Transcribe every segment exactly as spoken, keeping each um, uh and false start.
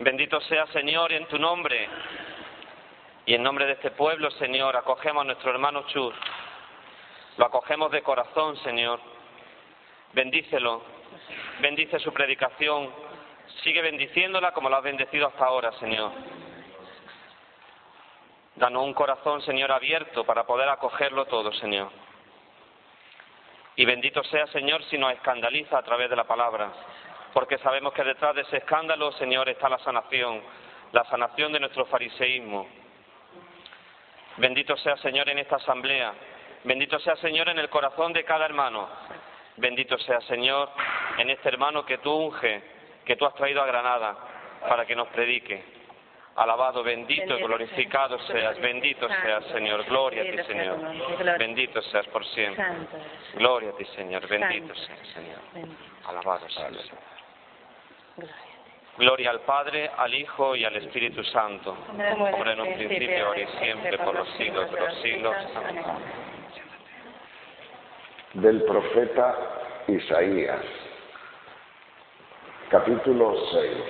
Bendito sea, Señor, en tu nombre y en nombre de este pueblo, Señor, acogemos a nuestro hermano Chur. Lo acogemos de corazón, Señor. Bendícelo, bendice su predicación, sigue bendiciéndola como la has bendecido hasta ahora, Señor. Danos un corazón, Señor, abierto para poder acogerlo todo, Señor. Y bendito sea, Señor, si nos escandaliza a través de la palabra, porque sabemos que detrás de ese escándalo, Señor, está la sanación, la sanación de nuestro fariseísmo. Bendito sea, Señor, en esta asamblea. Bendito sea, Señor, en el corazón de cada hermano. Bendito sea, Señor, en este hermano que tú unges, que tú has traído a Granada para que nos predique. Alabado, bendito y glorificado seas. Bendito seas, Señor. Gloria a ti, Señor. Bendito seas por siempre. Gloria a ti, Señor. Bendito seas, Señor. Alabado seas. Gloria al Padre, al Hijo y al Espíritu Santo, como en un principio, ahora y siempre, por los siglos de los siglos. Amén. Del profeta Isaías, capítulo seis.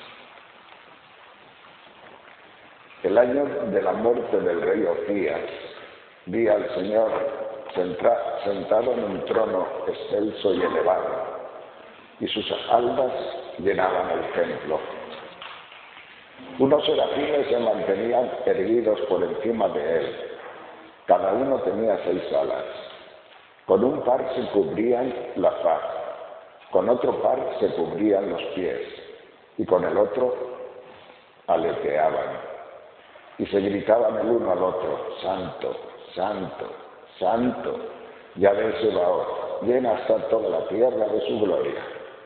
El año de la muerte del rey Ocías, vi al Señor centra, sentado en un trono excelso y elevado, y sus alas llenaban el templo. Unos serafines se mantenían erguidos por encima de él. Cada uno tenía seis alas. Con un par se cubrían la faz, con otro par se cubrían los pies, y con el otro aleteaban. Y se gritaban el uno al otro: Santo, Santo, Santo, Yahvé Sebaot, llena está toda la tierra de su gloria.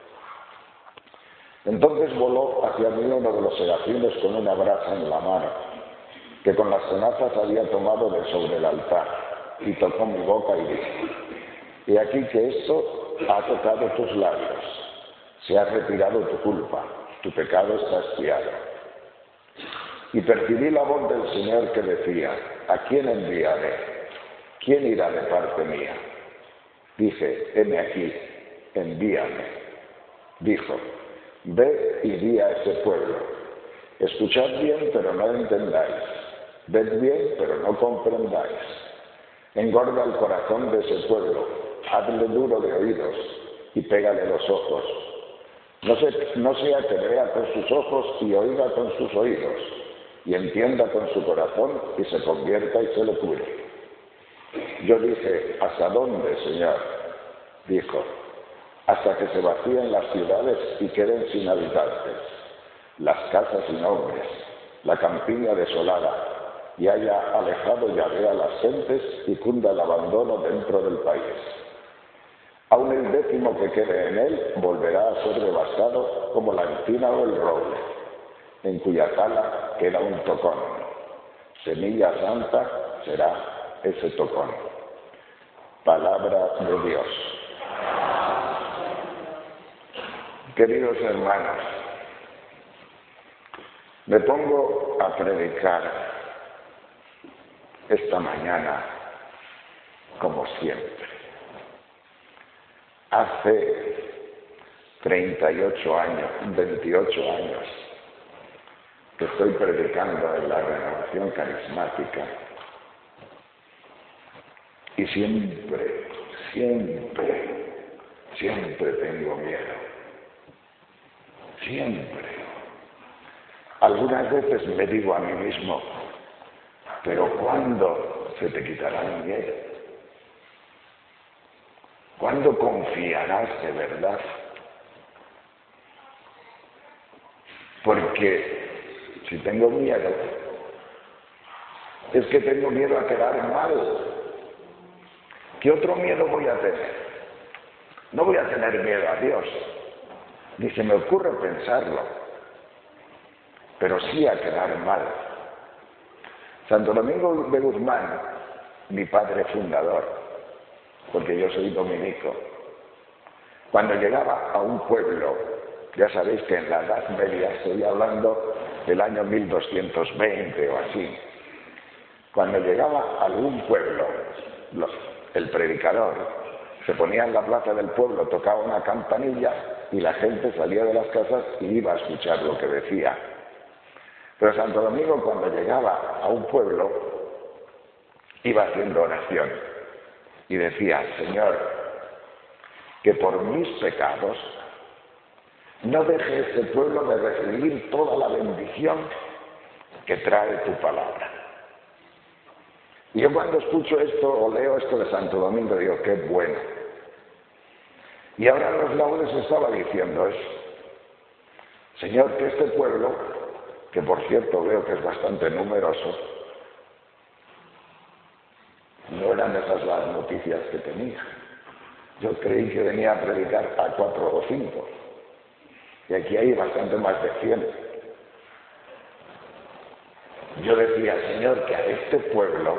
Entonces voló hacia mí uno de los serafines con una brasa en la mano, que con las tenazas había tomado de sobre el altar, y tocó mi boca y dijo: He aquí que esto ha tocado tus labios, se ha retirado tu culpa, tu pecado está expiado. Y percibí la voz del Señor que decía: ¿A quién enviaré? ¿Quién irá de parte mía? Dije: heme aquí, envíame. Dijo: Ved y di a ese pueblo. Escuchad bien, pero no entendáis. Ved bien, pero no comprendáis. Engorda el corazón de ese pueblo, hazle duro de oídos y pégale los ojos. No, se, no sea que vea con sus ojos y oiga con sus oídos, y entienda con su corazón y se convierta y se le cure. Yo dije: ¿hasta dónde, Señor? Dijo: hasta que se vacíen las ciudades y queden sin habitantes, las casas sin hombres, la campiña desolada, y haya alejado Yahvé a las gentes y cunda el abandono dentro del país. Aún el décimo que quede en él volverá a ser devastado como la encina o el roble, en cuya tala queda un tocón. Semilla santa será ese tocón. Palabra de Dios. Queridos hermanos, me pongo a predicar esta mañana como siempre. Hace treinta y ocho años, veintiocho años, que estoy predicando en la Renovación Carismática, y siempre, siempre, siempre tengo miedo. Siempre. Algunas veces me digo a mí mismo: ¿pero cuándo se te quitará el miedo? ¿Cuándo confiarás de verdad? Porque si tengo miedo, es que tengo miedo a quedar mal. ¿Qué otro miedo voy a tener? No voy a tener miedo a Dios, ni se me ocurre pensarlo, pero sí a quedar mal. Santo Domingo de Guzmán, mi padre fundador, porque yo soy dominico, cuando llegaba a un pueblo, ya sabéis que en la Edad Media, estoy hablando del año mil doscientos veinte o así, cuando llegaba a algún pueblo, los, el predicador se ponía en la plaza del pueblo, tocaba una campanilla y la gente salía de las casas y iba a escuchar lo que decía. Pero Santo Domingo, cuando llegaba a un pueblo, iba haciendo oración y decía: Señor, que por mis pecados no deje este pueblo de recibir toda la bendición que trae tu palabra. Y yo cuando escucho esto o leo esto de Santo Domingo digo: qué bueno. Y ahora en los laudes estaba diciendo eso: Señor, que este pueblo, que por cierto veo que es bastante numeroso, no eran esas las noticias que tenía. Yo creí que venía a predicar a cuatro o cinco, y aquí hay bastante más de cien. Yo decía: Señor, que a este pueblo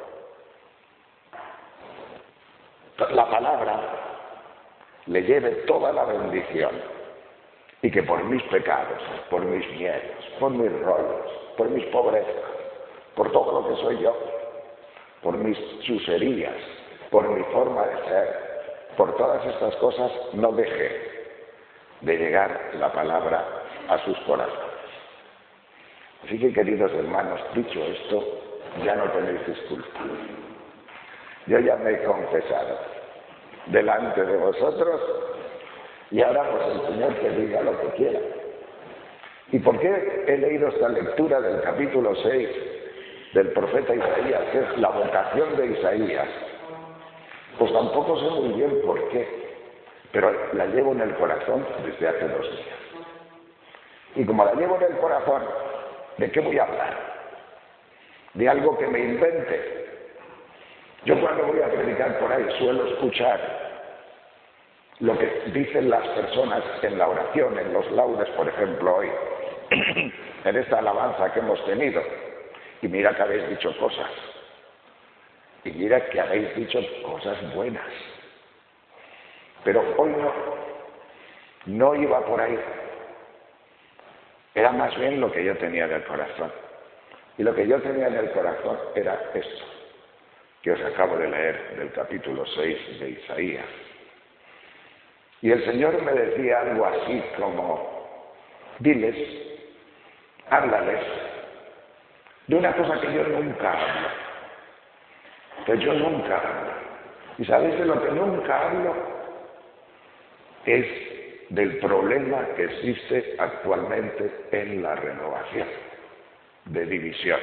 la palabra le lleve toda la bendición, y que por mis pecados, por mis miedos, por mis rollos, por mis pobrezas, por todo lo que soy yo, por mis chuserías, por mi forma de ser, por todas estas cosas, no deje de llegar la palabra a sus corazones. Así que, queridos hermanos, dicho esto, ya no tenéis disculpa. Yo ya me he confesado delante de vosotros, y ahora pues el Señor que diga lo que quiera. ¿Y por qué he leído esta lectura del capítulo seis del profeta Isaías, que es la vocación de Isaías? Pues tampoco sé muy bien por qué, pero la llevo en el corazón desde hace dos días. Y como la llevo en el corazón, ¿de qué voy a hablar? ¿De algo que me invente? Yo cuando voy a predicar por ahí suelo escuchar lo que dicen las personas en la oración, en los laudes, por ejemplo, hoy, en esta alabanza que hemos tenido. Y mira que habéis dicho cosas. Y mira que habéis dicho cosas buenas. Pero hoy no, no iba por ahí. Era más bien lo que yo tenía en el corazón. Y lo que yo tenía en el corazón era esto, que os acabo de leer del capítulo seis de Isaías. Y el Señor me decía algo así como: diles, háblales de una cosa que yo nunca hablo, que yo nunca hablo. ¿Y sabéis de lo que nunca hablo? Es del problema que existe actualmente en la Renovación, de división.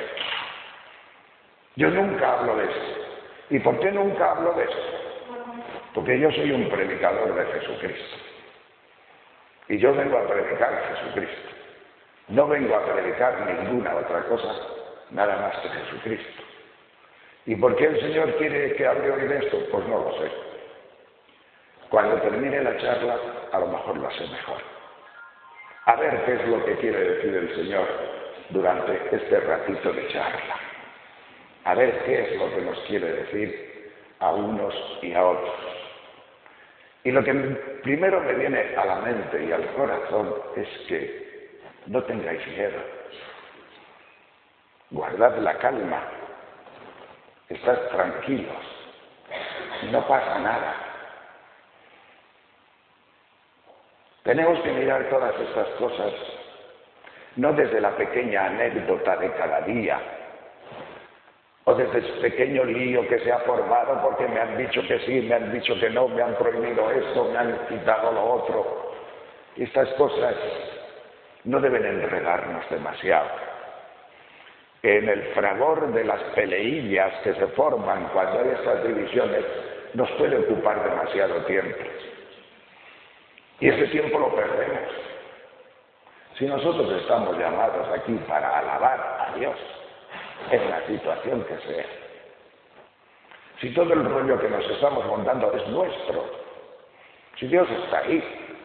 Yo nunca hablo de eso. ¿Y por qué nunca hablo de eso? Porque yo soy un predicador de Jesucristo. Y yo vengo a predicar a Jesucristo. No vengo a predicar ninguna otra cosa, nada más que Jesucristo. ¿Y por qué el Señor quiere que hable hoy de esto? Pues no lo sé. Cuando termine la charla, a lo mejor lo sé mejor. A ver qué es lo que quiere decir el Señor durante este ratito de charla. A ver qué es lo que nos quiere decir a unos y a otros. Y lo que primero me viene a la mente y al corazón es que no tengáis miedo. Guardad la calma. Estad tranquilos. No pasa nada. Tenemos que mirar todas estas cosas no desde la pequeña anécdota de cada día, o desde ese pequeño lío que se ha formado porque me han dicho que sí, me han dicho que no, me han prohibido esto, me han quitado lo otro. Estas cosas no deben enredarnos demasiado. En el fragor de las peleillas que se forman cuando hay estas divisiones, nos puede ocupar demasiado tiempo. Y ese tiempo lo perdemos. Si nosotros estamos llamados aquí para alabar a Dios, en la situación que sea. Si todo el rollo que nos estamos montando es nuestro, si Dios está ahí,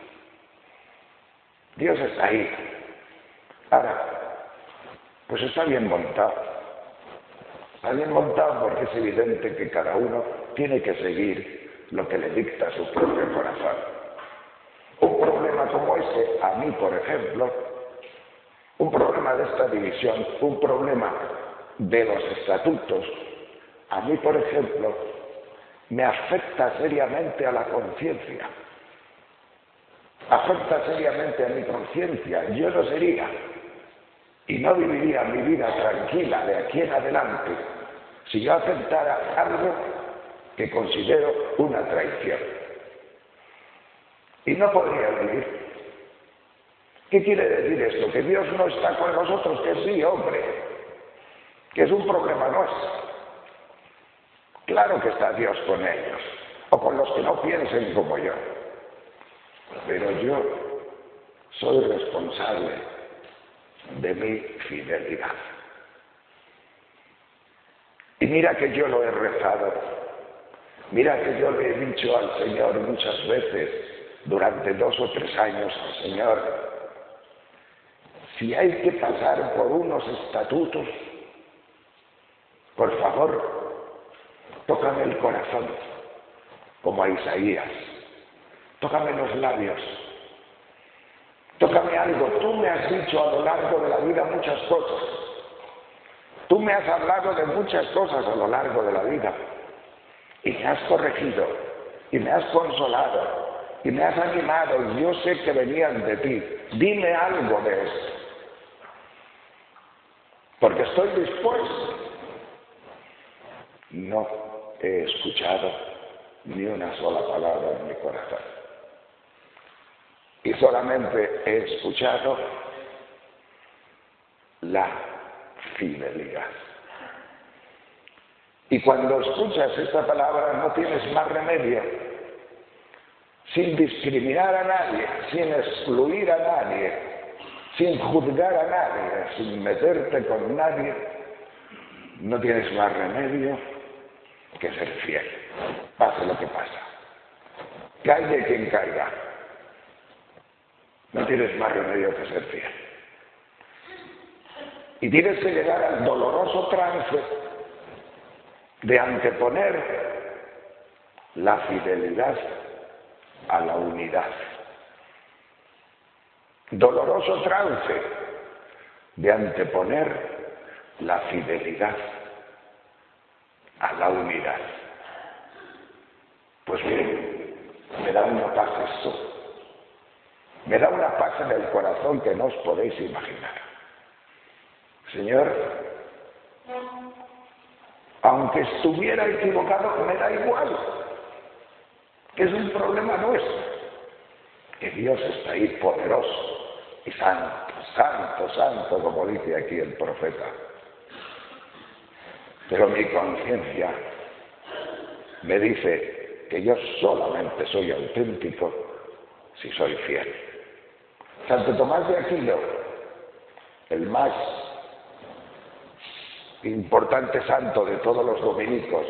Dios está ahí. Ahora, pues está bien montado. Está bien montado porque es evidente que cada uno tiene que seguir lo que le dicta su propio corazón. Un problema como este, a mí, por ejemplo, un problema de esta división, un problema de los estatutos, a mí, por ejemplo, me afecta seriamente a la conciencia. afecta seriamente a mi conciencia. Yo no sería y no viviría mi vida tranquila de aquí en adelante si yo aceptara algo que considero una traición. Y no podría vivir. ¿Qué quiere decir esto? Que Dios no está con nosotros, que sí, hombre, que es un problema nuestro. Claro que está Dios con ellos, o con los que no piensen como yo. Pero yo soy responsable de mi fidelidad. Y mira que yo lo he rezado, mira que yo le he dicho al Señor muchas veces, durante dos o tres años, Señor, si hay que pasar por unos estatutos, por favor, tócame el corazón, como a Isaías, tócame los labios, tócame algo. Tú me has dicho a lo largo de la vida muchas cosas, tú me has hablado de muchas cosas a lo largo de la vida, y me has corregido, y me has consolado, y me has animado, y yo sé que venían de ti. Dime algo de esto, porque estoy dispuesto. No he escuchado ni una sola palabra en mi corazón. Y solamente he escuchado la fidelidad. Y cuando escuchas esta palabra no tienes más remedio, sin discriminar a nadie, sin excluir a nadie, sin juzgar a nadie, sin meterte con nadie, no tienes más remedio que ser fiel, pase lo que pasa, caiga quien caiga, no tienes más remedio que ser fiel. Y tienes que llegar al doloroso trance de anteponer la fidelidad a la unidad. Doloroso trance de anteponer la fidelidad a la unidad. Pues bien, me da una paz esto, me da una paz en el corazón que no os podéis imaginar. Señor, aunque estuviera equivocado, me da igual, que es un problema nuestro, que Dios está ahí poderoso y santo, santo, santo, como dice aquí el profeta. Pero mi conciencia me dice que yo solamente soy auténtico si soy fiel. Santo Tomás de Aquino, el más importante santo de todos los dominicos,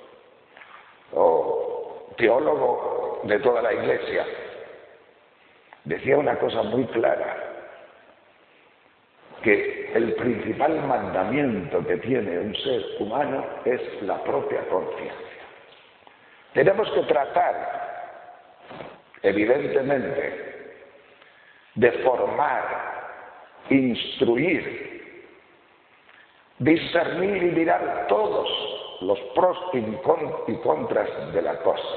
o teólogo de toda la Iglesia, decía una cosa muy clara, que el principal mandamiento que tiene un ser humano es la propia conciencia. Tenemos que tratar, evidentemente, de formar, instruir, discernir y mirar todos los pros y contras de la cosa.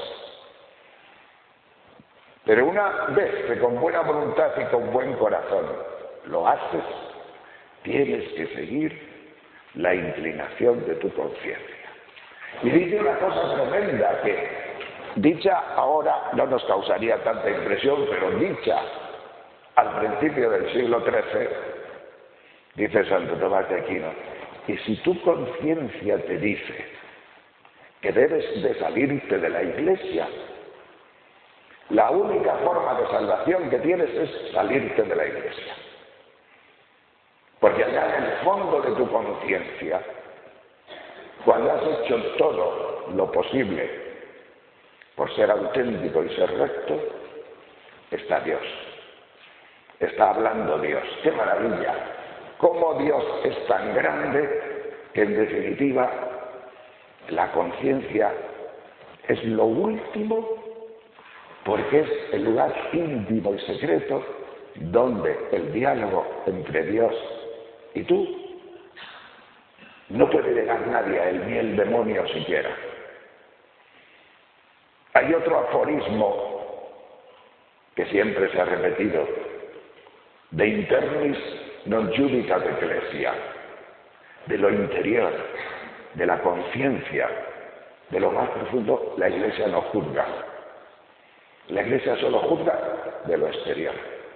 Pero una vez que con buena voluntad y con buen corazón lo haces, tienes que seguir la inclinación de tu conciencia. Y dice una cosa tremenda que, dicha ahora, no nos causaría tanta impresión, pero dicha al principio del siglo trece, dice Santo Tomás de Aquino, y si tu conciencia te dice que debes de salirte de la Iglesia, la única forma de salvación que tienes es salirte de la Iglesia. Porque allá en el fondo de tu conciencia, cuando has hecho todo lo posible por ser auténtico y ser recto, está Dios. Está hablando Dios. ¡Qué maravilla! Cómo Dios es tan grande que en definitiva la conciencia es lo último, porque es el lugar íntimo y secreto donde el diálogo entre Dios y tú no puede llegar nadie a él, ni el demonio siquiera. Hay otro aforismo que siempre se ha repetido, de internis non judicat ecclesia, de lo interior, de la conciencia, de lo más profundo, la Iglesia no juzga. La Iglesia solo juzga de lo exterior.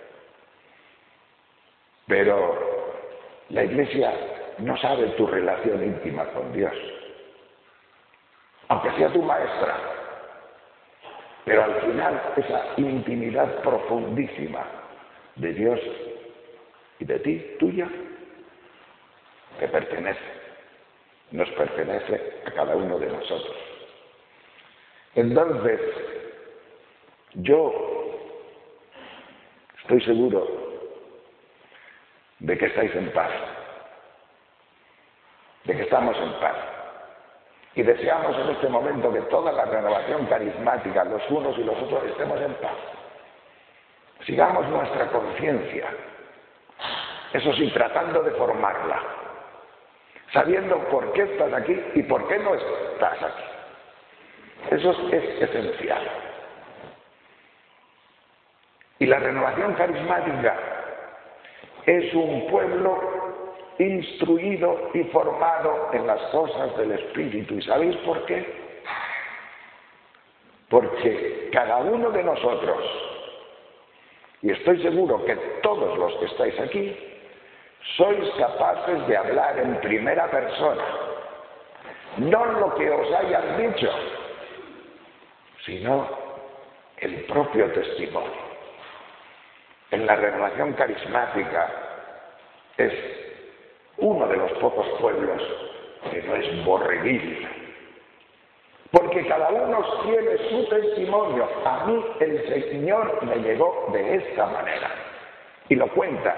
Pero la Iglesia no sabe tu relación íntima con Dios, aunque sea tu maestra. Pero al final esa intimidad profundísima de Dios y de ti, tuya, te pertenece, nos pertenece a cada uno de nosotros. Entonces, yo estoy seguro de que estáis en paz, de que estamos en paz. Y deseamos en este momento que toda la renovación carismática, los unos y los otros, estemos en paz. Sigamos nuestra conciencia, eso sí, tratando de formarla, sabiendo por qué estás aquí y por qué no estás aquí. Eso es esencial. Y la renovación carismática es un pueblo instruido y formado en las cosas del Espíritu. ¿Y sabéis por qué? Porque cada uno de nosotros, y estoy seguro que todos los que estáis aquí, sois capaces de hablar en primera persona, no lo que os hayan dicho, sino el propio testimonio. En la renovación carismática es uno de los pocos pueblos que no es borreguil, porque cada uno tiene su testimonio. A mí el Señor me llegó de esta manera, y lo cuentas,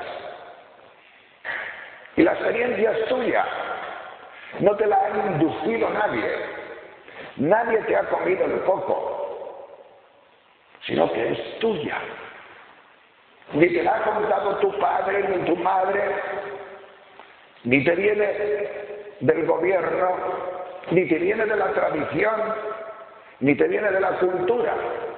y la experiencia es tuya, no te la ha inducido nadie, nadie te ha comido el coco, sino que es tuya. Ni te la ha contado tu padre ni tu madre, ni te viene del gobierno, ni te viene de la tradición, ni te viene de la cultura.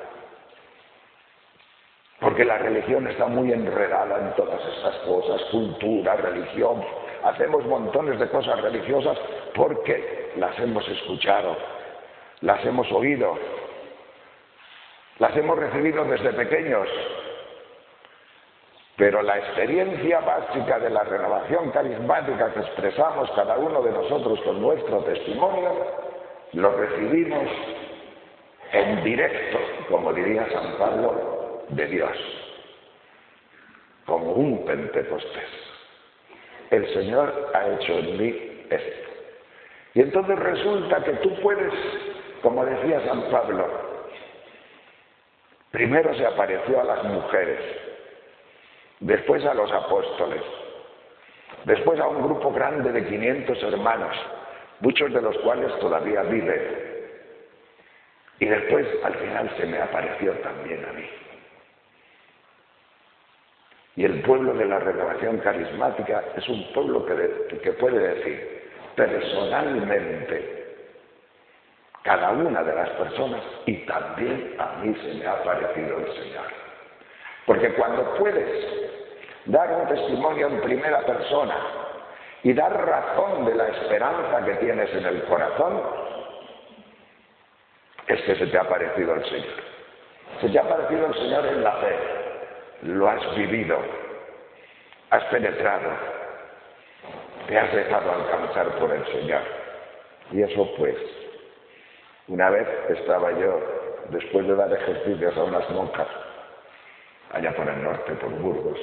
Porque la religión está muy enredada en todas estas cosas, cultura, religión. Hacemos montones de cosas religiosas porque las hemos escuchado, las hemos oído, las hemos recibido desde pequeños. Pero la experiencia básica de la renovación carismática que expresamos cada uno de nosotros con nuestro testimonio, lo recibimos en directo, como diría San Pablo, de Dios, como un Pentecostés. El Señor ha hecho en mí esto. Y entonces resulta que tú puedes, como decía San Pablo, primero se apareció a las mujeres, después a los apóstoles, después a un grupo grande de quinientos hermanos, muchos de los cuales todavía viven, y después al final se me apareció también a mí. Y el pueblo de la renovación carismática es un pueblo que, de, que puede decir personalmente cada una de las personas, y también a mí se me ha aparecido el Señor. Porque cuando puedes dar un testimonio en primera persona y dar razón de la esperanza que tienes en el corazón, es que se te ha aparecido el Señor. Se te ha aparecido el Señor en la fe. Lo has vivido, has penetrado, te has dejado alcanzar por el Señor. Y eso pues, una vez estaba yo, después de dar ejercicios a unas monjas, allá por el norte, por Burgos,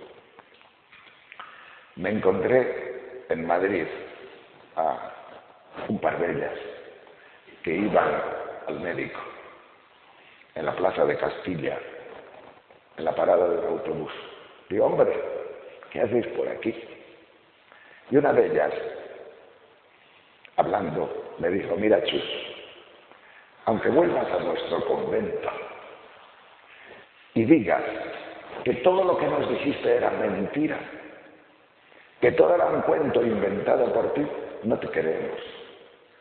me encontré en Madrid a un par de ellas que iban al médico en la plaza de Castilla, en la parada del autobús. Digo, hombre, ¿qué hacéis por aquí? Y una de ellas, hablando, me dijo, mira, Chus, aunque vuelvas a nuestro convento y digas que todo lo que nos dijiste era mentira, que todo era un cuento inventado por ti, no te creemos.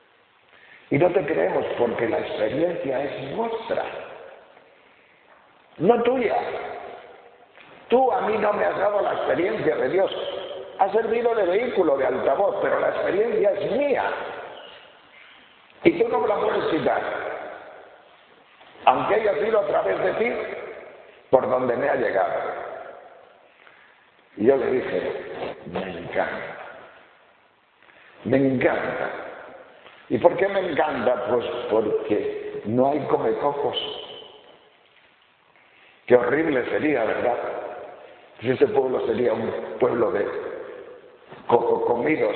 Y no te creemos porque la experiencia es nuestra. no tuya. Tú a mí no me has dado la experiencia de Dios. Ha servido de vehículo, de altavoz, pero la experiencia es mía. Y tú no me la puedes quitar. Aunque haya sido a través de ti, por donde me ha llegado. Y yo le dije, me encanta. Me encanta. ¿Y por qué me encanta? Pues porque no hay comecocos. Qué horrible sería, ¿verdad? Si ese pueblo sería un pueblo de coco comidos.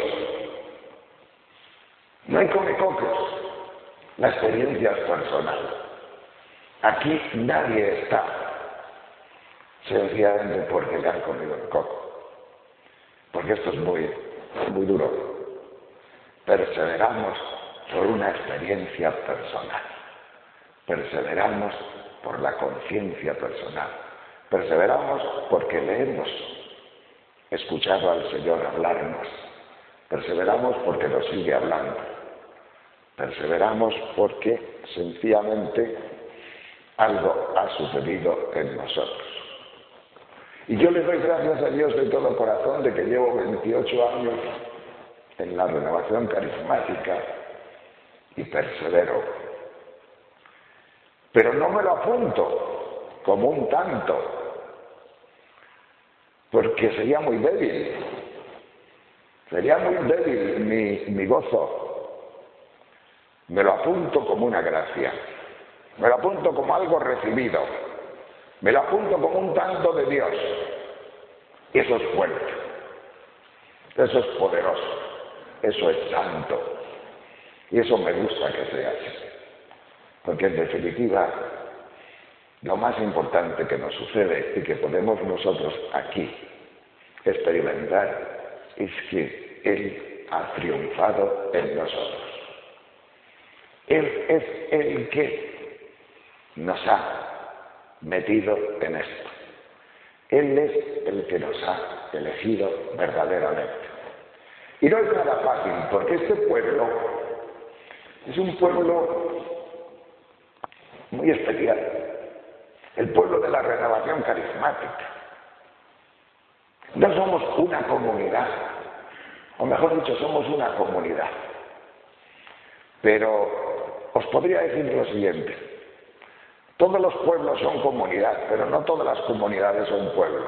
No hay comecocos. La experiencia es personal. Aquí nadie está sencillamente porque le han comido el coco. Porque esto es muy, muy duro. Perseveramos por una experiencia personal. Perseveramos por la conciencia personal. Perseveramos porque le hemos escuchado al Señor hablarnos. Perseveramos porque nos sigue hablando. Perseveramos porque sencillamente algo ha sucedido en nosotros. Y yo le doy gracias a Dios de todo corazón de que llevo veintiocho años en la renovación carismática y persevero. Pero no me lo apunto como un tanto, porque sería muy débil. Sería muy débil mi, mi gozo. Me lo apunto como una gracia. Me lo apunto como algo recibido. Me lo apunto como un tanto de Dios. Y eso es fuerte. Eso es poderoso. Eso es santo. Y eso me gusta que sea así. Porque en definitiva, lo más importante que nos sucede y que podemos nosotros aquí experimentar es que Él ha triunfado en nosotros. Él es el que nos ha metido en esto. Él es el que nos ha elegido verdaderamente. Y no es nada fácil, porque este pueblo es un pueblo muy especial. El pueblo de la renovación carismática. No somos una comunidad, o mejor dicho, somos una comunidad. Pero os podría decir lo siguiente. Todos los pueblos son comunidad, pero no todas las comunidades son pueblos.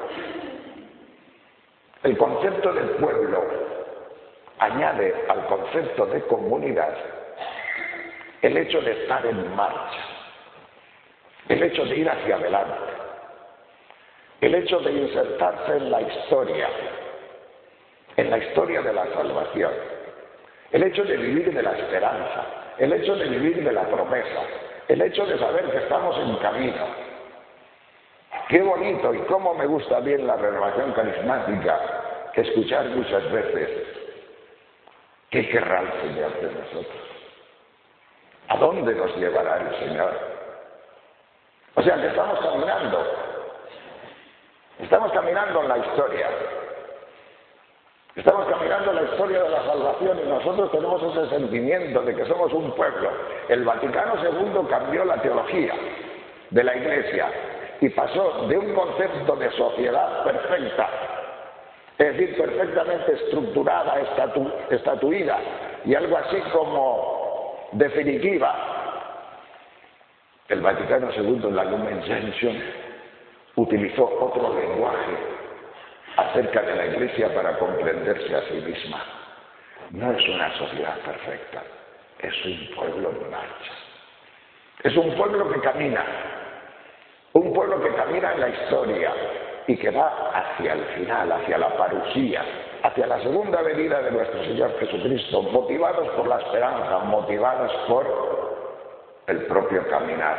El concepto de pueblo añade al concepto de comunidad el hecho de estar en marcha, el hecho de ir hacia adelante, el hecho de insertarse en la historia, en la historia de la salvación, el hecho de vivir de la esperanza, el hecho de vivir de la promesa, el hecho de saber que estamos en camino. Qué bonito y cómo me gusta bien la renovación carismática, que escuchar muchas veces, ¿qué querrá el Señor de nosotros? ¿A dónde nos llevará el Señor? O sea que estamos caminando, estamos caminando en la historia. Estamos caminando la historia de la salvación y nosotros tenemos ese sentimiento de que somos un pueblo. El Vaticano segundo cambió la teología de la Iglesia y pasó de un concepto de sociedad perfecta, es decir, perfectamente estructurada, estatu, estatuida y algo así como definitiva. El Vaticano segundo en la Lumen Gentium utilizó otro lenguaje acerca de la Iglesia para comprenderse a sí misma. No es una sociedad perfecta, es un pueblo en marcha. Es un pueblo que camina, un pueblo que camina en la historia y que va hacia el final, hacia la parusía, hacia la segunda venida de nuestro Señor Jesucristo, motivados por la esperanza, motivados por el propio caminar.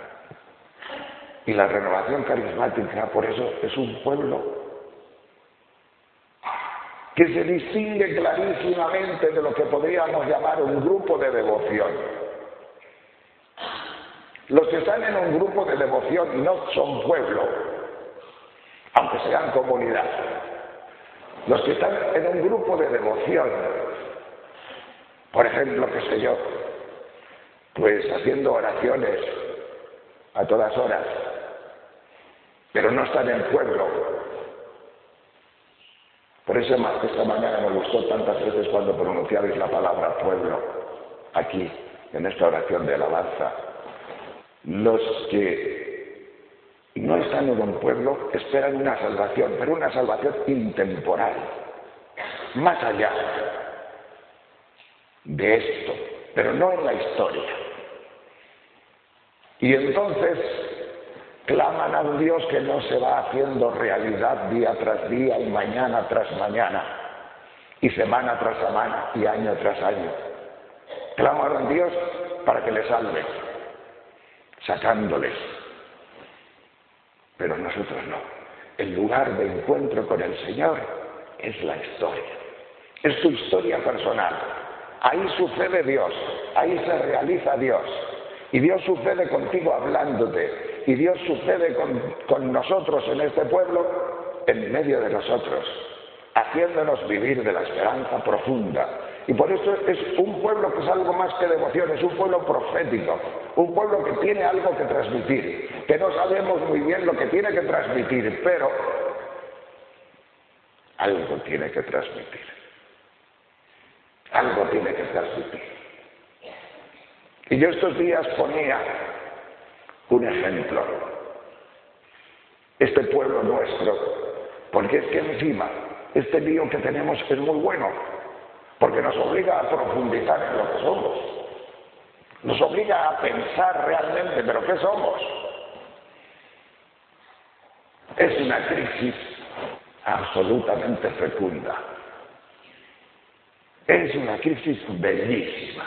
Y la renovación carismática, por eso, es un pueblo que se distingue clarísimamente de lo que podríamos llamar un grupo de devoción. Los que están en un grupo de devoción no son pueblo, aunque sean comunidad. Los que están en un grupo de devoción, por ejemplo, qué sé yo, pues haciendo oraciones a todas horas, pero no están en el pueblo. Por eso esta mañana me gustó tantas veces cuando pronunciabais la palabra pueblo, aquí, en esta oración de alabanza. Los que no están en un pueblo esperan una salvación, pero una salvación intemporal, más allá de esto, pero no en la historia. Y entonces claman a un Dios que no se va haciendo realidad día tras día y mañana tras mañana y semana tras semana y año tras año. Claman a un Dios para que les salve, sacándoles. Pero nosotros no. El lugar de encuentro con el Señor es la historia. Es tu historia personal. Ahí sucede Dios, ahí se realiza Dios. Y Dios sucede contigo hablándote. Y Dios sucede con, con nosotros en este pueblo, en medio de nosotros, haciéndonos vivir de la esperanza profunda. Y por eso es un pueblo que es algo más que devoción, es un pueblo profético, un pueblo que tiene algo que transmitir, que no sabemos muy bien lo que tiene que transmitir, pero algo tiene que transmitir. Algo tiene que transmitir. Y yo estos días ponía un ejemplo. Este pueblo nuestro, porque es que encima este lío que tenemos es muy bueno, porque nos obliga a profundizar en lo que somos, nos obliga a pensar realmente, ¿pero qué somos? Es una crisis absolutamente fecunda, es una crisis bellísima.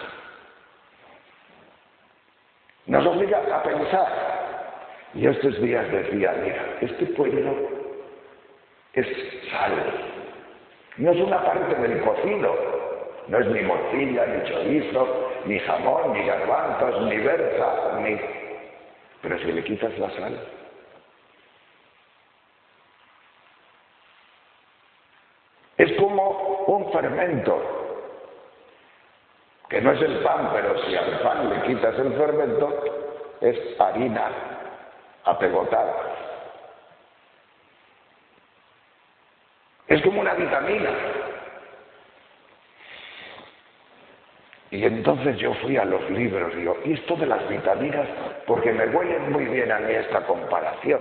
Nos obliga a pensar. Y estos días decía, mira, este pueblo es sal, no es una parte del cocido, no es ni morcilla, ni chorizo, ni jamón, ni garbanzos, ni berza, ni... Pero si le quitas la sal, es como un fermento, que no es el pan, pero si al pan le quitas el fermento, es harina apegotada. Es como una vitamina. Y entonces yo fui a los libros y digo, ¿y esto de las vitaminas? Porque me huele muy bien a mí esta comparación.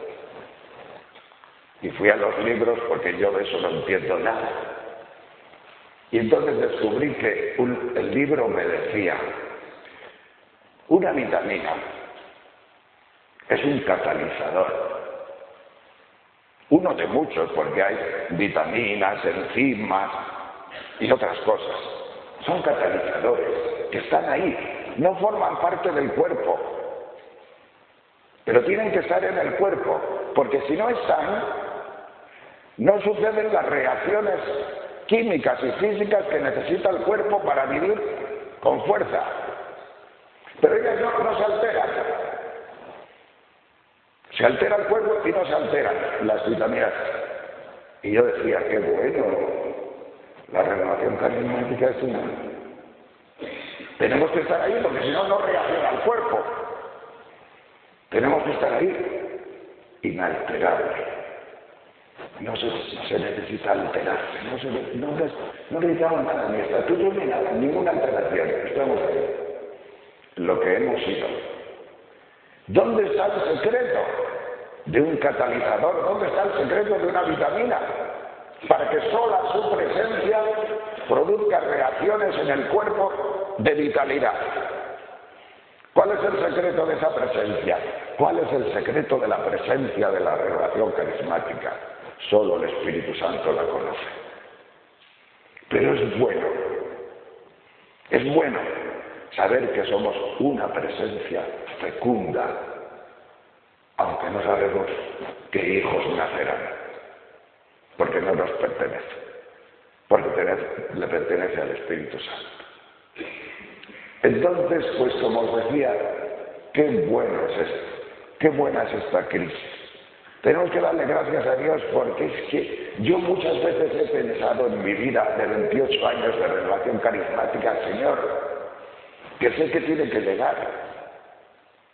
Y fui a los libros porque yo de eso no entiendo nada. Y entonces descubrí que un, el libro me decía, una vitamina es un catalizador, uno de muchos, porque hay vitaminas, enzimas y otras cosas. Son catalizadores que están ahí, no forman parte del cuerpo, pero tienen que estar en el cuerpo, porque si no están, no suceden las reacciones químicas y físicas que necesita el cuerpo para vivir con fuerza. Pero ellas no, no se alteran. Se altera el cuerpo y no se alteran las vitaminas. Y yo decía, qué bueno, la renovación carismática es una. Tenemos que estar ahí porque si no, no reacciona el cuerpo. Tenemos que estar ahí, inalterable. No se, no se necesita alterarse, no, se, no, no necesitamos nada, ni estatutos ni nada, ninguna alteración, estamos ahí, lo que hemos sido. ¿Dónde está el secreto de un catalizador? ¿Dónde está el secreto de una vitamina? Para que sola su presencia produzca reacciones en el cuerpo de vitalidad. ¿Cuál es el secreto de esa presencia? ¿Cuál es el secreto de la presencia de la renovación carismática? Solo el Espíritu Santo la conoce. Pero es bueno, es bueno saber que somos una presencia fecunda, aunque no sabemos qué hijos nacerán, porque no nos pertenece, porque le pertenece al Espíritu Santo. Entonces, pues como os decía, qué bueno es esto, qué buena es esta crisis. Tenemos que darle gracias a Dios porque es que yo muchas veces he pensado en mi vida de veintiocho años de renovación carismática, Señor, que sé que tiene que llegar.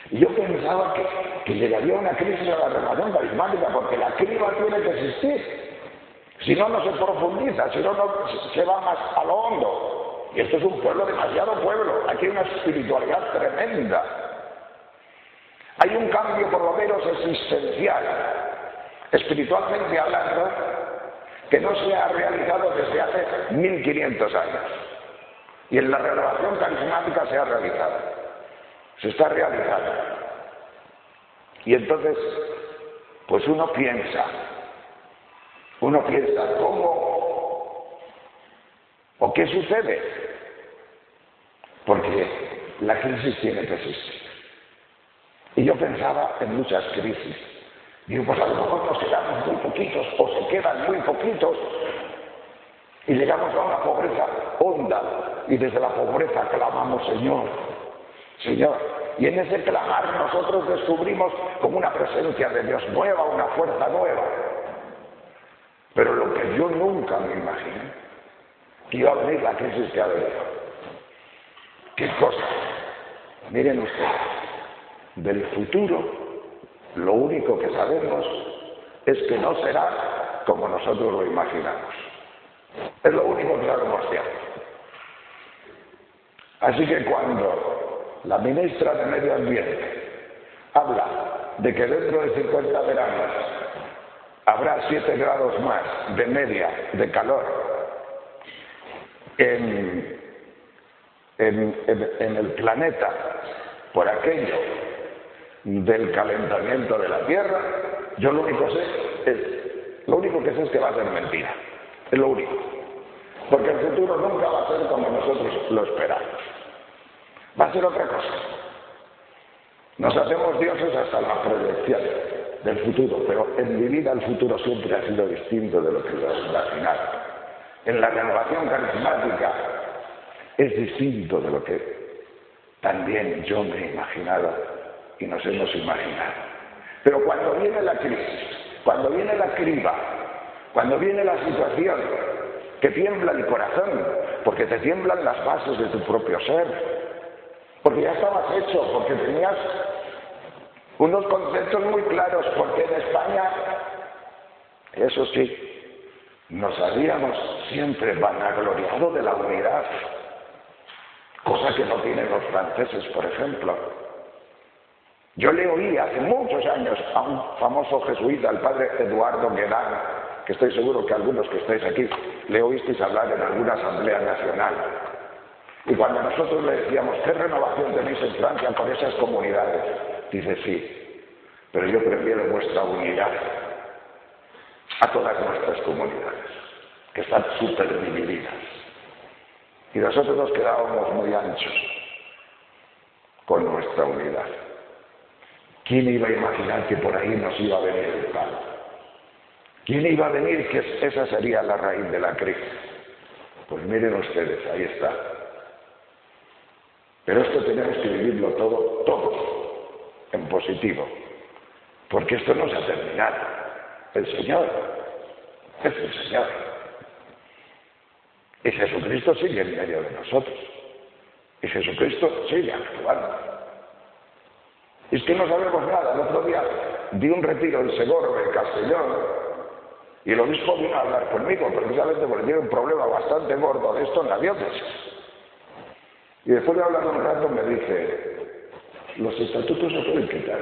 Y yo pensaba que, que llegaría una crisis a la renovación carismática, porque la criba tiene que existir. Si no, no se profundiza, si no, no se va más a lo hondo. Y esto es un pueblo, demasiado pueblo. Aquí hay una espiritualidad tremenda. Hay un cambio, por lo menos existencial, espiritualmente hablando, que no se ha realizado desde hace mil quinientos años. Y en la renovación carismática se ha realizado. Se está realizando. Y entonces, pues uno piensa, uno piensa, ¿cómo? ¿O qué sucede? Porque la crisis tiene que existir. Y yo pensaba en muchas crisis. Digo, pues a lo mejor nos quedamos muy poquitos, o se quedan muy poquitos, y llegamos a una pobreza honda, y desde la pobreza clamamos, Señor, Señor. Y en ese clamar nosotros descubrimos como una presencia de Dios nueva, una fuerza nueva. Pero lo que yo nunca me imaginé, que iba a venir la crisis que ha venido. ¿Qué cosa? Miren ustedes, del futuro, lo único que sabemos es que no será como nosotros lo imaginamos. Es lo único que sabemos cierto. Así que cuando la ministra de Medio Ambiente habla de que dentro de cincuenta veranos habrá siete grados más de media de calor en, en, en, en el planeta por aquello del calentamiento de la Tierra, yo lo único sé es, lo único que sé es que va a ser mentira. Es lo único. Porque el futuro nunca va a ser como nosotros lo esperamos. Va a ser otra cosa. Nos hacemos dioses hasta la proyección del futuro, pero en mi vida el futuro siempre ha sido distinto de lo que yo imaginaba. En la renovación carismática es distinto de lo que también yo me he imaginado y nos hemos imaginado. Pero cuando viene la crisis, cuando viene la criba, cuando viene la situación que tiembla el corazón, porque te tiemblan las bases de tu propio ser, porque ya estabas hecho, porque tenías unos conceptos muy claros, porque en España, eso sí, nos habíamos siempre vanagloriado de la unidad, cosa que no tienen los franceses, por ejemplo. Yo le oí hace muchos años a un famoso jesuita, el padre Eduardo Guedán, que estoy seguro que algunos que estáis aquí le oísteis hablar en alguna asamblea nacional. Y cuando nosotros le decíamos, ¿qué renovación tenéis en Francia con esas comunidades? Dice, sí, pero yo prefiero vuestra unidad a todas nuestras comunidades, que están súper divididas. Y nosotros nos quedábamos muy anchos con nuestra unidad. ¿Quién iba a imaginar que por ahí nos iba a venir el palo? ¿Quién iba a venir que esa sería la raíz de la crisis? Pues miren ustedes, ahí está. Pero esto tenemos que vivirlo todo, todos, en positivo. Porque esto no se ha terminado. El Señor es el Señor. Y Jesucristo sigue en medio de nosotros. Y Jesucristo sigue actuando. Y es que no sabemos nada. El otro día di un retiro en Segorbe, en Castellón, y el obispo vino a hablar conmigo, precisamente porque tiene un problema bastante gordo de esto en la diócesis. Y después de hablar un rato me dice, los estatutos se pueden quitar.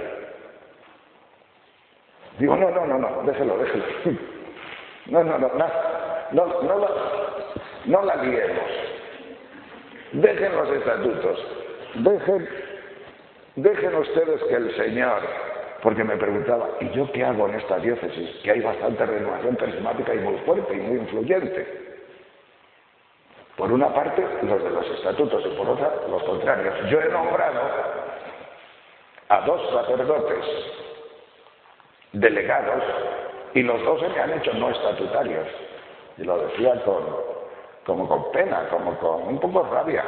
Digo, no, no, no, no, déjelo, déjelo. No, no, no, no, no, no, la, no la liemos. Dejen los estatutos. Dejen, dejen ustedes que el Señor, porque me preguntaba, ¿y yo qué hago en esta diócesis? Que hay bastante renovación carismática y muy fuerte y muy influyente. Por una parte, los de los estatutos y por otra, los contrarios. Yo he nombrado a dos sacerdotes delegados y los dos se me han hecho no estatutarios. Y lo decía con, como con pena, como con un poco de rabia.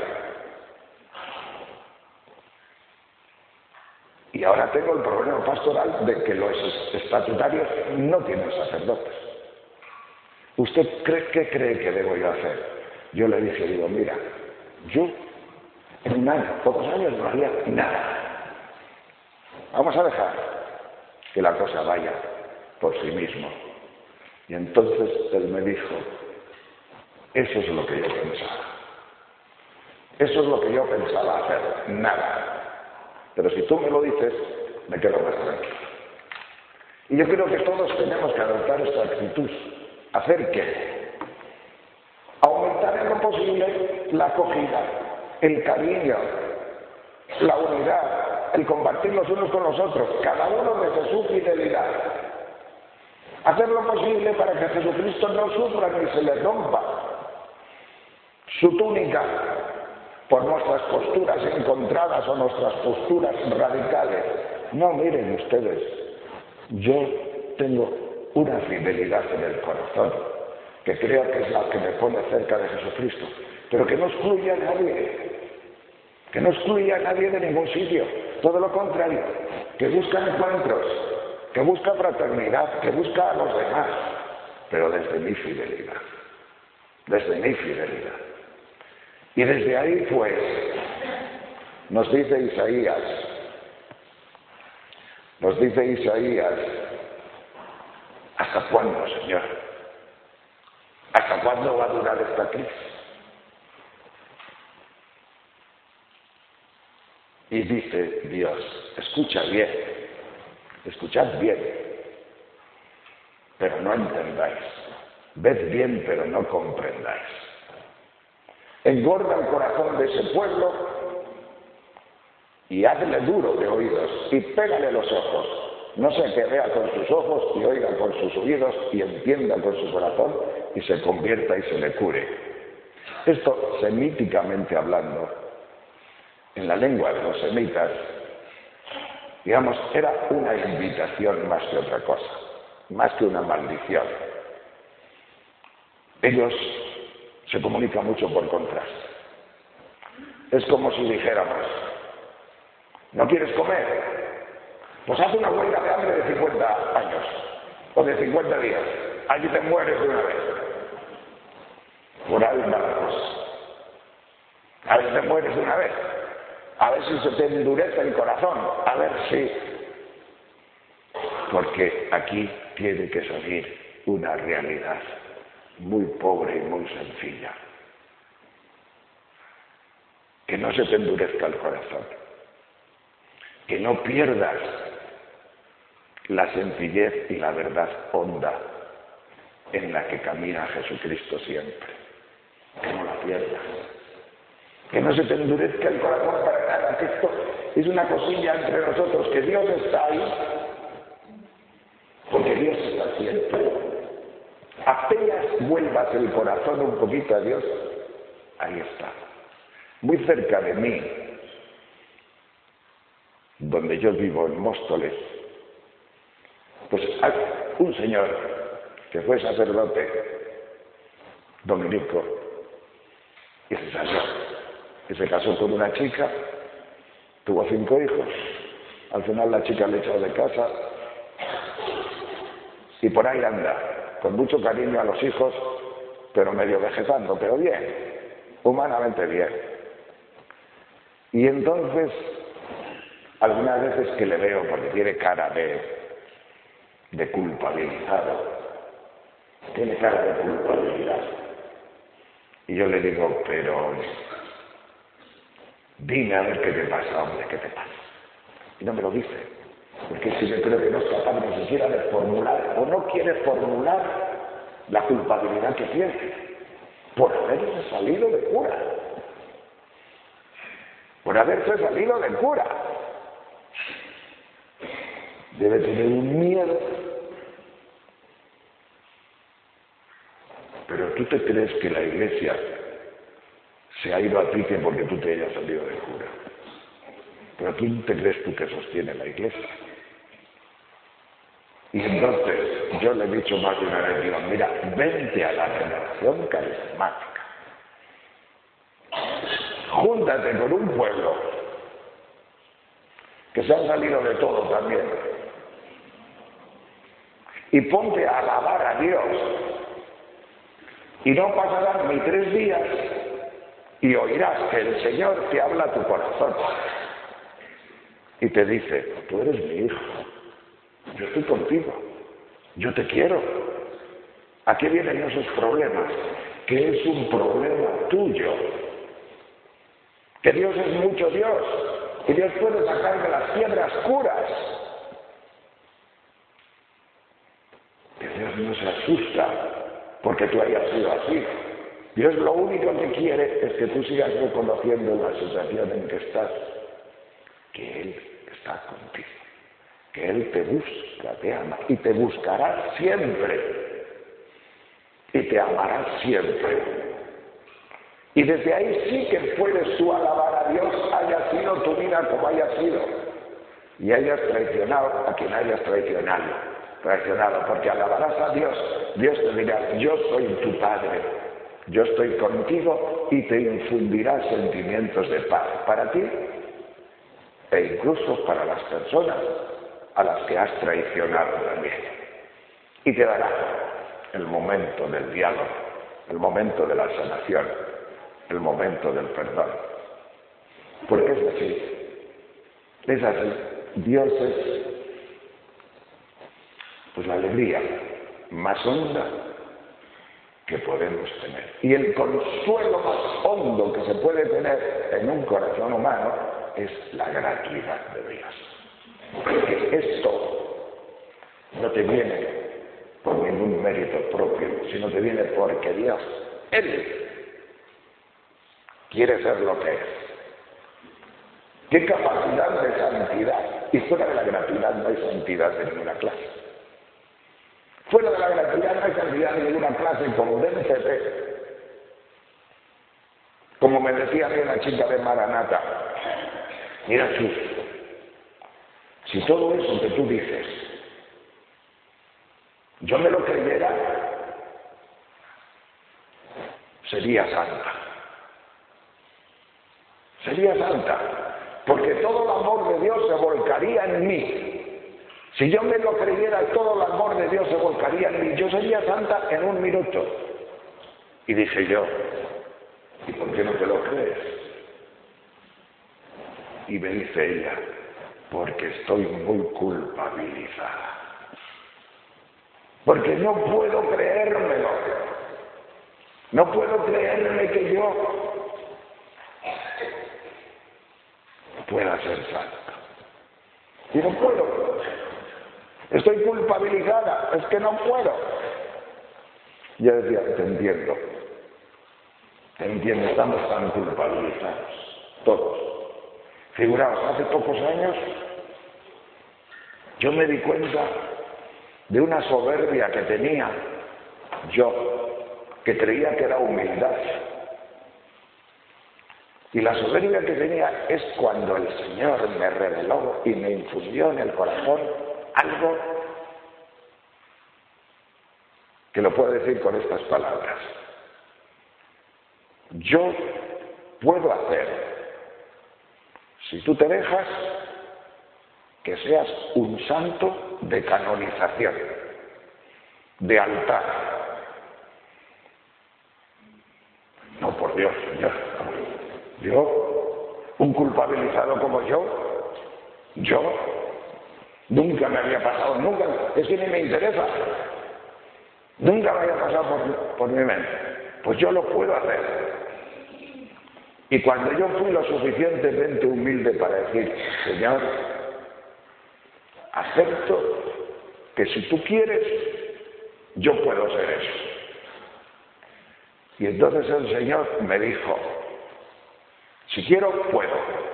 Y ahora tengo el problema pastoral de que los estatutarios no tienen sacerdotes. ¿Usted cree, qué cree que debo yo hacer? Yo le dije, digo, mira, yo en un año, pocos años no haría nada. Vamos a dejar que la cosa vaya por sí mismo. Y entonces él me dijo, eso es lo que yo pensaba. Eso es lo que yo pensaba hacer. Nada. Pero si tú me lo dices, me quedo más tranquilo. Y yo creo que todos tenemos que adoptar esta actitud. ¿Hacer qué? Aumentar en lo posible la acogida, el cariño, la unidad, el compartir los unos con los otros, cada uno desde su fidelidad. Hacer lo posible para que Jesucristo no sufra ni se le rompa su túnica por nuestras posturas encontradas o nuestras posturas radicales. No, miren ustedes, yo tengo una fidelidad en el corazón, que creo que es la que me pone cerca de Jesucristo, pero que no excluye a nadie, que no excluye a nadie de ningún sitio, todo lo contrario, que busca encuentros, que busca fraternidad, que busca a los demás, pero desde mi fidelidad, desde mi fidelidad. Y desde ahí, pues, nos dice Isaías, nos dice Isaías, ¿hasta cuándo, Señor? ¿Hasta cuándo va a durar esta crisis? Y dice Dios, escucha bien, escuchad bien, pero no entendáis, ved bien, pero no comprendáis. Engorda el corazón de ese pueblo y hazle duro de oídos y pégale los ojos. No sea que vea con sus ojos y oiga con sus oídos y entienda con su corazón y se convierta y se le cure. Esto, semíticamente hablando, en la lengua de los semitas, digamos, era una invitación más que otra cosa, más que una maldición. Ellos se comunican mucho por contraste. Es como si dijéramos, ¿no quieres comer? Pues haz una huelga de hambre de cincuenta años, o de cincuenta días, allí te mueres de una vez. Por ahí va la cosa. A ver si te mueres de una vez, a ver si se te endurece el corazón, a ver si... Porque aquí tiene que salir una realidad muy pobre y muy sencilla. Que no se te endurezca el corazón. Que no pierdas la sencillez y la verdad honda en la que camina Jesucristo siempre. Que no la pierdas. Que no se te endurezca el corazón para nada. Que esto es una cosilla entre nosotros, que Dios está ahí. Porque Dios está siempre. Apenas vuelvas el corazón un poquito a Dios, ahí está. Muy cerca de mí, donde yo vivo en Móstoles, pues hay un señor que fue sacerdote dominico y se salió. Y se casó con una chica, tuvo cinco hijos. Al final la chica le echó de casa y por ahí anda. Con mucho cariño a los hijos, pero medio vegetando, pero bien, humanamente bien. Y entonces, algunas veces que le veo, porque tiene cara de, de culpabilizado, tiene cara de culpabilidad. Y yo le digo, pero dime a ver qué te pasa, hombre, qué te pasa. Y no me lo dice. Porque si yo creo que no es capaz ni siquiera de formular, o no quiere formular la culpabilidad que tiene por haberse salido de cura. Por haberse salido de cura. Debe tener un miedo. Pero tú te crees que la Iglesia se ha ido a pique porque tú te hayas salido de cura. Pero tú te crees tú que sostiene la Iglesia. Y entonces yo le he dicho más de una vez, digo, mira, vente a la generación carismática. Júntate con un pueblo que se han salido de todo también. Y ponte a alabar a Dios. Y no pasarán ni tres días y oirás que el Señor te habla a tu corazón. y te dice, tú eres mi hijo, yo estoy contigo, yo te quiero. ¿A qué vienen esos problemas? Que es un problema tuyo. Que Dios es mucho Dios, y Dios puede sacar de las piedras curas. Que Dios no se asusta porque tú hayas sido así. Dios lo único que quiere es que tú sigas reconociendo en la situación en que estás que Él está contigo, que Él te busca, te ama y te buscará siempre y te amará siempre. Y desde ahí sí que puedes tú alabar a Dios, haya sido tu vida como haya sido y hayas traicionado a quien hayas traicionado, traicionado, porque alabarás a Dios. Dios te dirá, yo soy tu Padre, yo estoy contigo y te infundirá sentimientos de paz para ti e incluso para las personas a las que has traicionado también. Y te dará el momento del diálogo, el momento de la sanación, el momento del perdón. Porque es así, es así. Dios es pues la alegría más honda que podemos tener. Y el consuelo más hondo que se puede tener en un corazón humano es la gratuidad de Dios. Porque esto no te viene por ningún mérito propio, sino te viene porque Dios, Él, quiere ser lo que es. ¿Qué capacidad de santidad? Y fuera de la gratuidad no hay santidad de ninguna clase. Fuera de la gratuidad no hay santidad de ninguna clase, convéncete. Como me decía a mí una chica de Maranata, mira Jesús, si todo eso que tú dices, yo me lo creyera, sería santa. Sería santa, porque todo el amor de Dios se volcaría en mí. Si yo me lo creyera, todo el amor de Dios se volcaría en mí. Yo sería santa en un minuto. Y dije yo, ¿y por qué no te lo crees? Y me dice ella, porque estoy muy culpabilizada. Porque no puedo creérmelo. No puedo creerme que yo pueda ser santa. Y no puedo. Estoy culpabilizada, es que no puedo. Yo decía, te entiendo. Te entiendo, estamos tan culpabilizados. Todos. Figuraos, hace pocos años yo me di cuenta de una soberbia que tenía yo, que creía que era humildad. Y la soberbia que tenía es cuando el Señor me reveló y me infundió en el corazón algo que lo puedo decir con estas palabras. Yo puedo hacer, si tú te dejas, que seas un santo de canonización, de altar. No, por Dios, Señor. Yo, un culpabilizado como yo, yo, nunca me había pasado, nunca, es que ni me interesa, nunca me había pasado por, por mi mente. Pues yo lo puedo hacer. Y cuando yo fui lo suficientemente humilde para decir, Señor, acepto que si tú quieres, yo puedo ser eso. Y entonces el Señor me dijo, si quiero, puedo.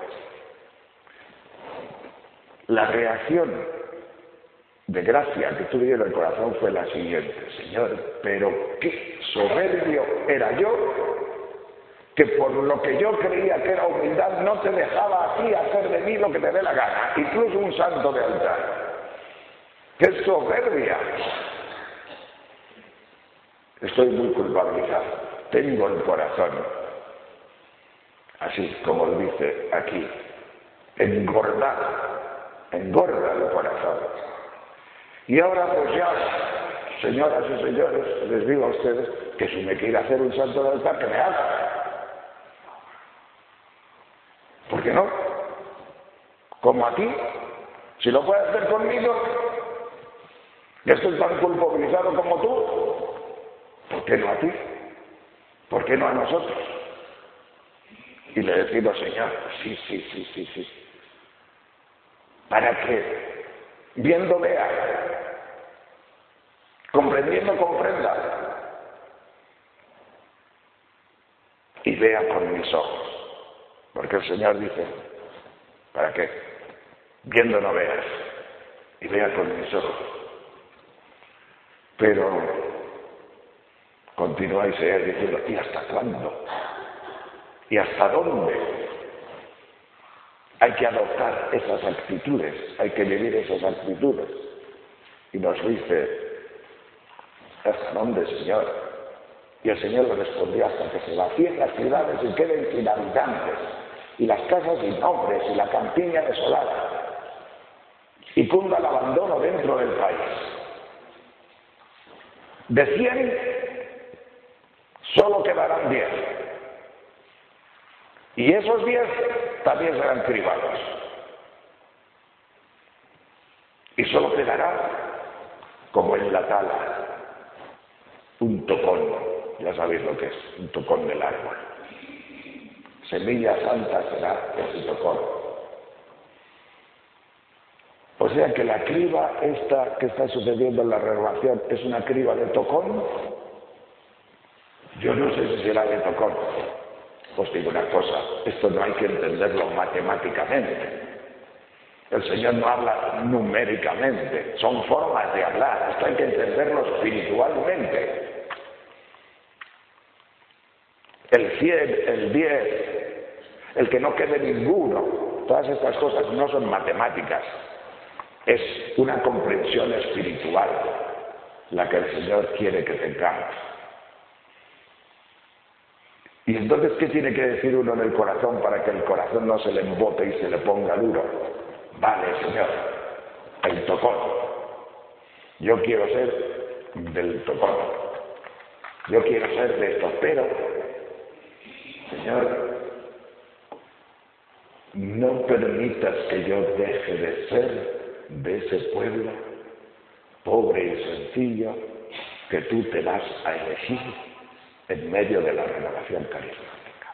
La reacción de gracia que tuve en el corazón fue la siguiente, Señor, pero qué soberbio era yo, que por lo que yo creía que era humildad no te dejaba a ti hacer de mí lo que te dé la gana, incluso un santo de altar. ¡Qué soberbia! Estoy muy culpabilizado. Tengo el corazón, así como lo dice aquí, engordado, engorda el corazón. Y ahora pues ya, señoras y señores, les digo a ustedes que si me quiere hacer un santo de altar, que me haga. ¿Por qué no? como a ti. Si lo puede hacer conmigo, que estoy tan culpabilizado como tú, ¿por qué no a ti? ¿Por qué no a nosotros? Y le decimos, Señor, sí, sí, sí, sí, sí. Para que, viendo vea, comprendiendo comprenda, y vea con mis ojos. Porque el Señor dice, ¿para qué? Viendo no veas, y vea con mis ojos. Pero continúa Isaías diciendo, ¿y hasta cuándo? ¿Y hasta dónde? Hay que adoptar esas actitudes, hay que vivir esas actitudes. Y nos dice, ¿hasta dónde, Señor? Y el Señor le respondió, hasta que se vacíen las ciudades y queden sin habitantes, y las casas sin nombres, y la campiña desolada, y cunda el abandono dentro del país. De cien, solo quedarán diez. Y esos diez también serán cribados. Y solo quedará, como en la tala, un tocón. Ya sabéis lo que es, un tocón del árbol. Semilla santa será ese tocón. O sea que la criba esta que está sucediendo en la renovación es una criba de tocón. Yo no sé si será de tocón. Os digo una cosa, esto no hay que entenderlo matemáticamente. El Señor no habla numéricamente, son formas de hablar, esto hay que entenderlo espiritualmente. El cien, el diez, el que no quede ninguno, todas estas cosas no son matemáticas, es una comprensión espiritual la que el Señor quiere que tengamos. Y entonces, ¿qué tiene que decir uno en el corazón para que el corazón no se le embote y se le ponga duro? Vale, Señor, el tocón. Yo quiero ser del tocón. Yo quiero ser de esto, pero, Señor, no permitas que yo deje de ser de ese pueblo pobre y sencillo que tú te vas a elegir en medio de la renovación carismática.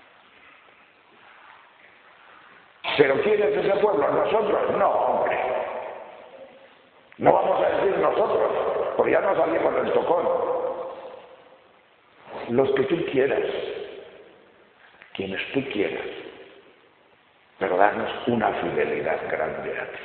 ¿Pero quién es ese pueblo? ¿Nosotros? No, hombre. No vamos a decir nosotros, porque ya no salimos del tocón. Los que tú quieras, quienes tú quieras, pero danos una fidelidad grande a ti.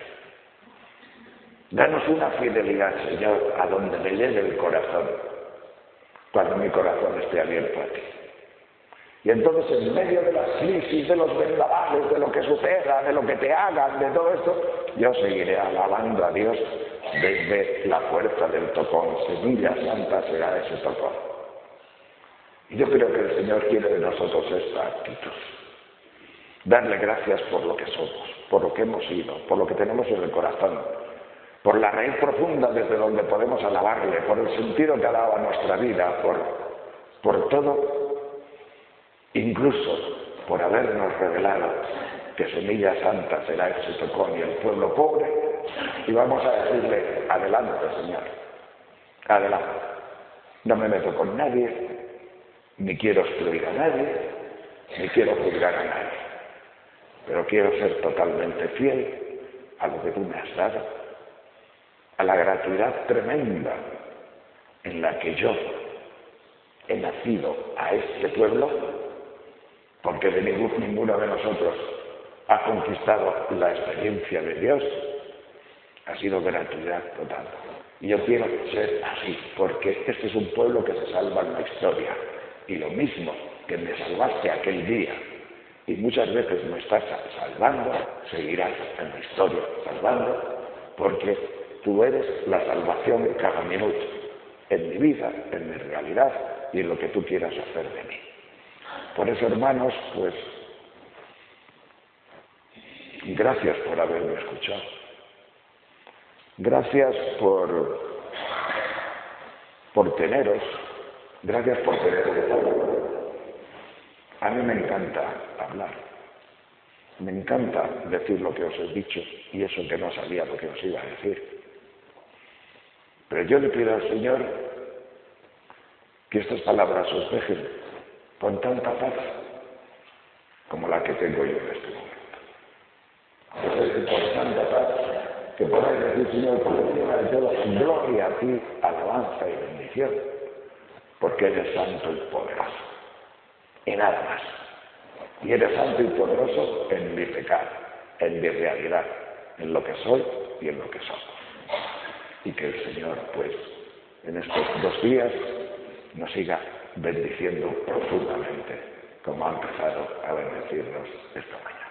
Danos una fidelidad, Señor, a donde me llegue el corazón, cuando mi corazón esté abierto a ti. Y entonces, en medio de las crisis, de los vendavales, de lo que suceda, de lo que te hagan, de todo esto, yo seguiré alabando a Dios desde la fuerza del tocón. Semilla santa será ese tocón. Y yo creo que el Señor quiere de nosotros esta actitud. Darle gracias por lo que somos, por lo que hemos sido, por lo que tenemos en el corazón, por la raíz profunda desde donde podemos alabarle, por el sentido que ha dado a nuestra vida, por, por todo, incluso por habernos revelado que Semilla Santa será ese tocón y el pueblo pobre, y vamos a decirle, adelante, Señor, adelante. No me meto con nadie, ni quiero excluir a nadie, ni quiero juzgar a nadie, pero quiero ser totalmente fiel a lo que tú me has dado, a la gratuidad tremenda en la que yo he nacido a este pueblo, porque de ningún, ninguno de nosotros ha conquistado la experiencia de Dios, ha sido gratuidad total. Y yo quiero ser así, porque este es un pueblo que se salva en la historia, y lo mismo que me salvaste aquel día, y muchas veces me estás salvando, seguirás en la historia salvando, porque tú eres la salvación en cada minuto, en mi vida, en mi realidad y en lo que tú quieras hacer de mí. Por eso, hermanos, pues, gracias por haberme escuchado. Gracias por, por teneros, gracias por tener de todo. A mí me encanta hablar. Me encanta decir lo que os he dicho y eso que no sabía lo que os iba a decir. Pero yo le pido al Señor que estas palabras os dejen con tanta paz como la que tengo yo en este momento. Os dejen con tanta paz que podáis decir, Señor, por encima de todo, gloria a ti, alabanza y bendición, porque eres santo y poderoso. Y nada más. Y eres santo y poderoso en mi pecado, en mi realidad, en lo que soy y en lo que somos. Y que el Señor, pues, en estos dos días nos siga bendiciendo profundamente, como ha empezado a bendecirnos esta mañana.